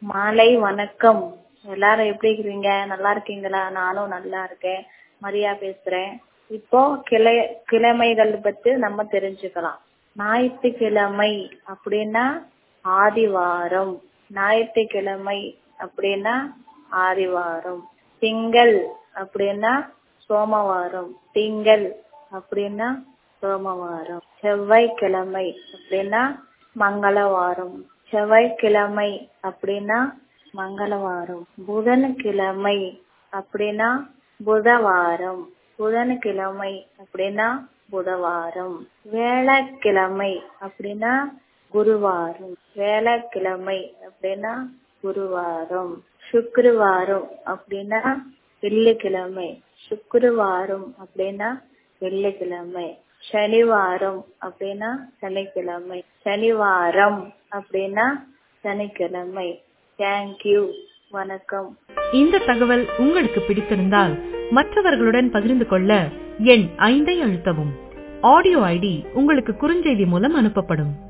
மாலை வணக்கம். எல்லாரும் எப்படி இருக்கிறீங்க? நல்லா இருக்கீங்களா? நானும் நல்லா இருக்கேன். மரியா பேசுறேன். இப்போ கிழமைகள் பத்தி நம்ம தெரிஞ்சுக்கலாம். ஞாயிற்றுக்கிழமை அப்படின்னா ஆதிவாரம். ஞாயிற்றுக்கிழமை அப்படின்னா ஆதிவாரம். திங்கள் அப்படின்னா சோமவாரம். திங்கள் அப்படின்னா சோமவாரம். செவ்வாய்க்கிழமை அப்படின்னா மங்களவாரம். செவ்வாய்க்கிழமை அப்படின்னா மங்களவாரம். புதன்கிழமை அப்படின்னா புதவாரம். புதன்கிழமை அப்படின்னா புதவாரம். வேளக்கிழமை அப்படின்னா குருவாரம். வேளக்கிழமை அப்படின்னா குருவாரம். சுக்கிரவாரம் அப்படின்னா வெள்ளிக்கிழமை. சுக்கிரவாரம் அப்படின்னா வெள்ளிக்கிழமை. சனிவாரம் அப்படின்னா சனிக்கிழமை. சனிவாரம் அப்படின்னா சனிக்கிழமை. தேங்க்யூ. வணக்கம். இந்த தகவல் உங்களுக்கு பிடித்திருந்தால் மற்றவர்களுடன் பகிர்ந்து கொள்ள எண் 5 அழுத்தவும். ஆடியோ ஐடி உங்களுக்கு குறுஞ்செய்தி மூலம் அனுப்பப்படும்.